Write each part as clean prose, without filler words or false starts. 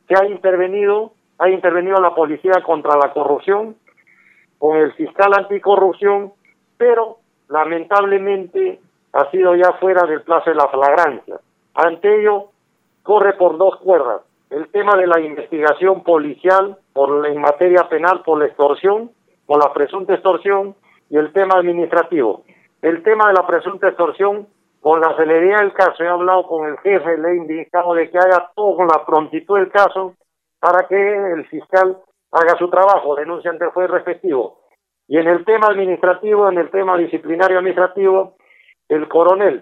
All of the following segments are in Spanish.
ha intervenido la Policía contra la Corrupción, con el fiscal anticorrupción, pero lamentablemente ha sido ya fuera del plazo de la flagrancia. Ante ello, corre por dos cuerdas. El tema de la investigación policial en materia penal por la extorsión, por la presunta extorsión, y el tema administrativo. El tema de la presunta extorsión, con la celeridad del caso, he hablado con el jefe, le he indicado de que haga todo con la prontitud del caso para que el fiscal haga su trabajo, denuncie ante el juez respectivo. Y en el tema administrativo, en el tema disciplinario administrativo, el coronel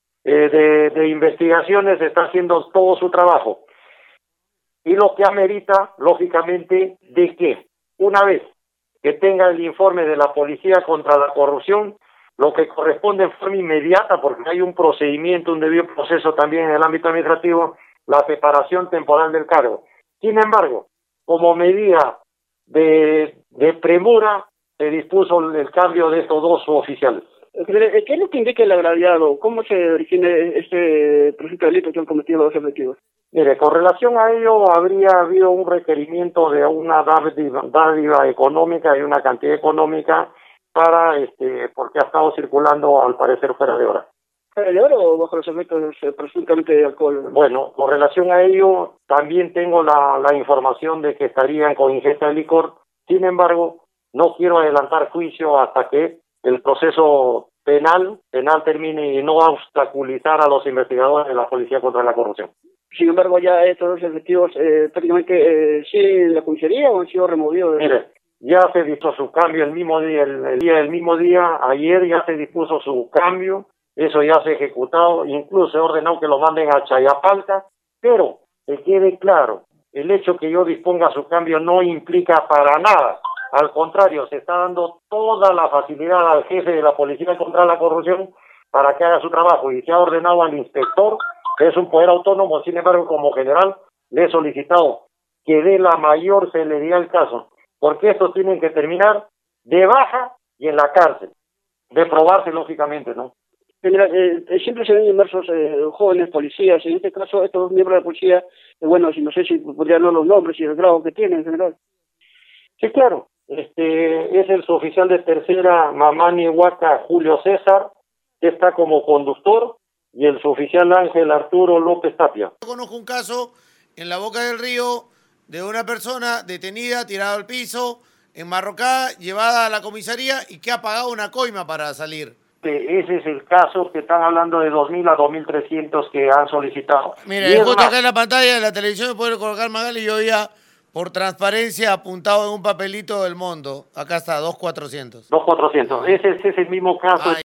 de investigaciones está haciendo todo su trabajo. Y lo que amerita, lógicamente, de que una vez que tenga el informe de la Policía contra la Corrupción, lo que corresponde en forma inmediata, porque hay un procedimiento, un debido proceso también en el ámbito administrativo, la separación temporal del cargo. Sin embargo, como medida de premura, se dispuso el cambio de estos dos oficiales. ¿Qué es lo que indica el agraviado? ¿Cómo se origina este presunto delito que han cometido los efectivos? Mire, con relación a ello, habría habido un requerimiento de una dádiva económica y una cantidad económica para, porque ha estado circulando, al parecer, fuera de hora. ¿Fuera de hora o bajo los efectos presuntamente de alcohol? Bueno, con relación a ello, también tengo la información de que estarían con ingesta de licor. Sin embargo, no quiero adelantar juicio hasta que el proceso penal termine y no obstaculizar a los investigadores de la Policía contra la Corrupción. Sin embargo, ya estos dos efectivos prácticamente siguen en la comisaría o han sido removidos. Mire, ya se dispuso su cambio el mismo día, el mismo día, ayer ya se dispuso su cambio, eso ya se ha ejecutado, incluso se ha ordenado que lo manden a Chayapalca, pero que quede claro, el hecho que yo disponga su cambio no implica para nada. Al contrario, se está dando toda la facilidad al jefe de la Policía contra la Corrupción para que haga su trabajo, y se ha ordenado al inspector, que es un poder autónomo. Sin embargo, como general, le he solicitado que dé la mayor celeridad al caso, porque estos tienen que terminar de baja y en la cárcel, de probarse lógicamente, ¿no? General, siempre se ven inmersos jóvenes policías, en este caso estos dos miembros de la policía, bueno, no sé si podrían dar los nombres y el grado que tienen, general. Sí, claro. Es el suboficial de tercera Mamani Huaca Julio César, que está como conductor, y el suboficial Ángel Arturo López Tapia. Yo conozco un caso en la Boca del Río de una persona detenida, tirada al piso, enmarrocada, llevada a la comisaría y que ha pagado una coima para salir. Ese es el caso que están hablando de 2.000 a 2.300 que han solicitado. Mire, justo acá en la pantalla de la televisión me puede colocar Magali, yo ya por transparencia apuntado en un papelito del monto. Acá está, 2.400. 2.400. Ese es el mismo caso.